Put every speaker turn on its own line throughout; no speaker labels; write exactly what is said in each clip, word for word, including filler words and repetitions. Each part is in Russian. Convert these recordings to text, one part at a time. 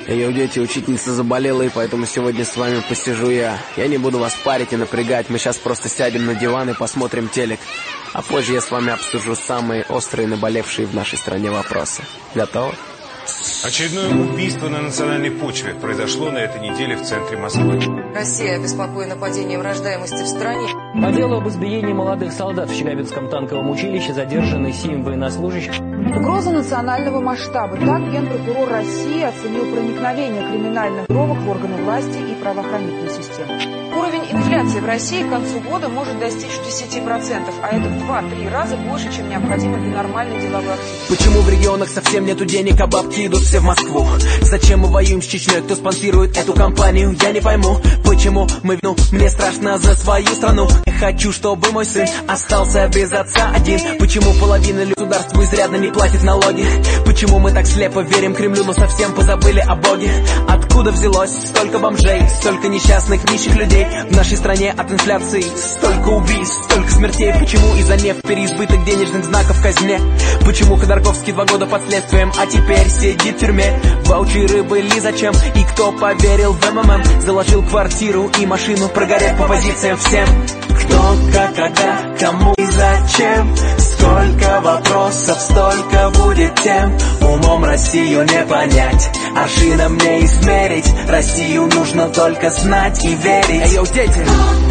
Йоу, дети, учительница заболела, и поэтому сегодня с вами посижу я. Я не буду вас парить и напрягать, мы сейчас просто сядем на диван и посмотрим телек. А позже я с вами обсужу самые острые, наболевшие в нашей стране вопросы. Готовы?
Очередное убийство на национальной почве произошло на этой неделе в центре Москвы.
Россия обеспокоена падением рождаемости в стране.
По делу об избиении молодых солдат в Челябинском танковом училище задержаны семь военнослужащих.
Угроза национального масштаба. Так генпрокурор России оценил проникновение криминальных группировок в органы власти и правоохранительной системы.
Уровень инфляции в России к концу года может достичь десяти процентов, а это в два-три раза больше, чем необходимо для нормальной деловой активности.
Почему в регионах совсем нету денег, а бабки идут все в Москву? Зачем мы воюем с Чечней? Кто спонсирует эту кампанию? Я не пойму, почему мы вину. Мне страшно за свою страну. Я хочу, чтобы мой сын остался без отца один. Почему половина государства изрядно не платит налоги? Почему мы так слепо верим Кремлю, но совсем позабыли о Боге? Откуда взялось столько бомжей, столько несчастных нищих людей? В нашей стране от инфляции столько убийств, столько смертей. Почему из-за нефть переизбыток денежных знаков в казне? Почему Ходорковский два года под следствием, а теперь сидит в тюрьме? Ваучеры были зачем? И кто поверил в МММ? Заложил квартиру и машину, прогорев по позициям всем. Кто, как, когда, кому и зачем? Сколько вопросов, столько будет тем. Умом Россию не понять, аршином не измерить. Россию нужно только знать и верить. Йоу, дети!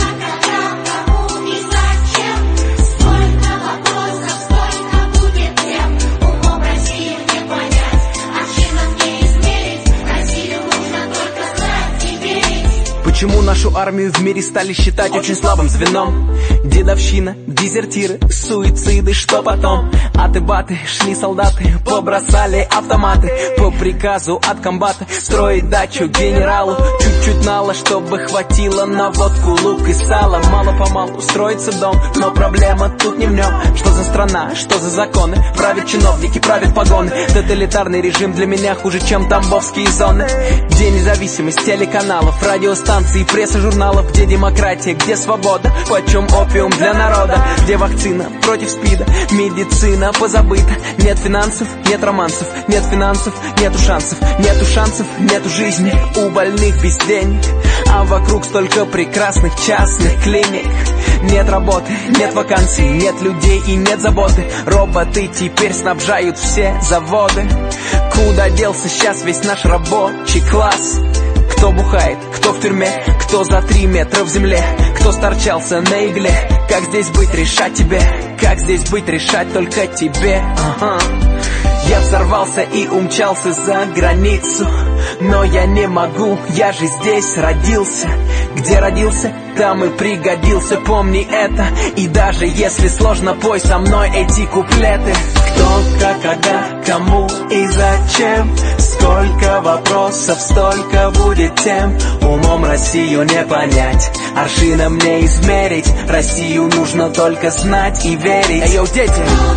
Почему нашу армию в мире стали считать очень слабым звеном? Дедовщина, дезертиры, суициды, что потом? Аты-баты, шли солдаты, побросали автоматы. По приказу от комбата строить дачу генералу. Чуть-чуть нало, чтобы хватило на водку, лук и сало. Мало-помалу строится дом, но проблема тут не в нем. Что за страна, что за законы? Правят чиновники, правят погоны. Тоталитарный режим для меня хуже, чем тамбовские зоны. Где независимость телеканалов, радиостанций и пресса журналов? Где демократия, где свобода? Почем опиум для народа? Где вакцина против СПИДа? Медицина позабыта. Нет финансов, нет романсов. Нет финансов, нету шансов. Нету шансов, нету жизни. У больных без денег, а вокруг столько прекрасных частных клиник. Нет работы, нет вакансий, нет людей и нет заботы. Роботы теперь снабжают все заводы. Куда делся сейчас весь наш рабочий класс? Кто бухает, кто в тюрьме, кто за три метра в земле, кто сторчался на игле. Как здесь быть, решать тебе? Как здесь быть, решать только тебе? Ага. Я взорвался и умчался за границу, но я не могу, я же здесь родился. Где родился, там и пригодился, помни это. И даже если сложно, пой со мной эти куплеты. Кто, как, когда, кому и зачем? Сколько вопросов, столько будет тем. Умом Россию не понять, аршином не измерить. Россию нужно только знать и верить. Йоу, дети!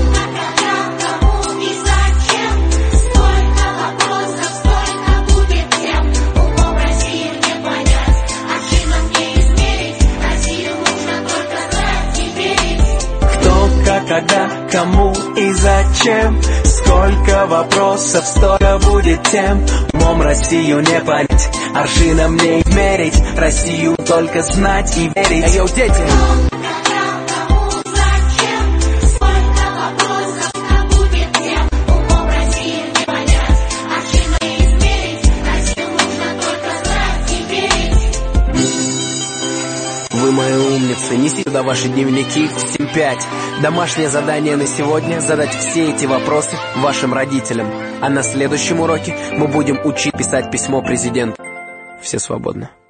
Когда, кому и зачем? Сколько вопросов, столько будет тем. Умом Россию не понять, аршином не измерить. Россию только знать и верить. Йоу, дети! Вы мои умницы, несите сюда ваши дневники в семь пять. Домашнее задание на сегодня — задать все эти вопросы вашим родителям. А на следующем уроке мы будем учить писать письмо президенту. Все свободны.